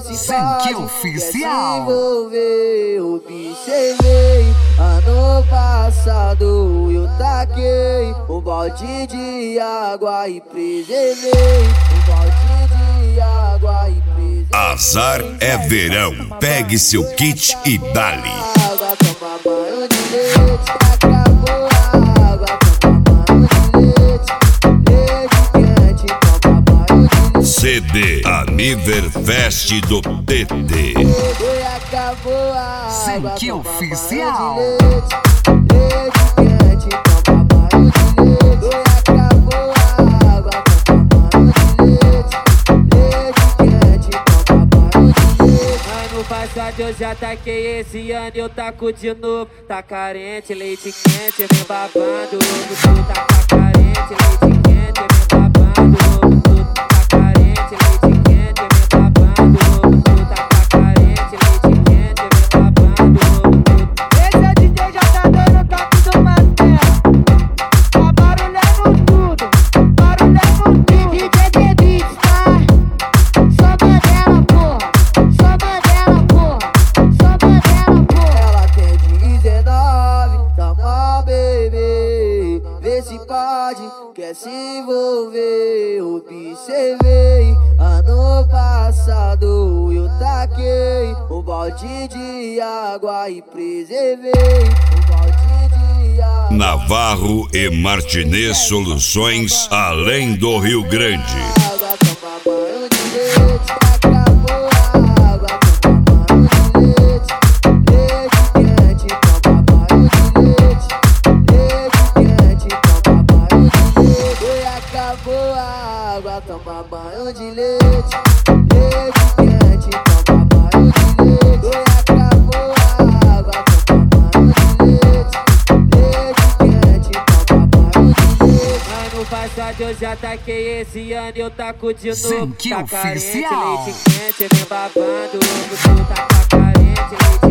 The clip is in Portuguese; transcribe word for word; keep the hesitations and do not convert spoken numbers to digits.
Zenque Oficial. Quer se envolver, observei. Ano passado eu taquei um balde de água e preservei. Um balde de água e preservei. Azar é verão, pegue seu kit e dali. Água, toma banho de leite, acabou a água, toma banho de leite. Leite quente, toma banho de leite. C D Aniverfest do T T. Foi, acabou a água, Zenque toma banho de Oficial. leite. Leite quente, toma banho de leite. Foi, acabou a água, toma banho de leite. Leite quente, toma banho de leite. Ano passado eu já taquei, esse ano eu taco de novo. Tá carente, leite quente, vem babando. Tu tá carente, leite quente, vem babando. Tu tá carente, leite quente, vem babando. Tu tá carente, leite quente, vem babando. Esse é D J já tá dando toque do Martelo. Tá barulhando tudo, barulhando tudo. D J The Beats, tá? Só Mandela, porra. Só Mandela, porra. Só Mandela, porra. Ela tem dezenove, tá mal, baby. Vê se pode, quer se envolver. Observei, ano passado eu taquei um balde de água e preservei. Um balde de água. Navarro e Martinez Soluções, além do Rio Grande. Água, toma banho de leite, acabou a água, toma banho de leite. Leite quente, toma banho de leite. Leite quente, toma banho de leite. Foi, acabou a água, toma banho de leite. Leite quente, toma banho de leite. Foi, acabou a água, toma banho de leite. Leite quente, toma banho de leite. Ano passado eu já taquei, esse ano eu taco de novo. Zenque Tá carente, Oficial. leite quente, vem babando. Tu tá carente, leite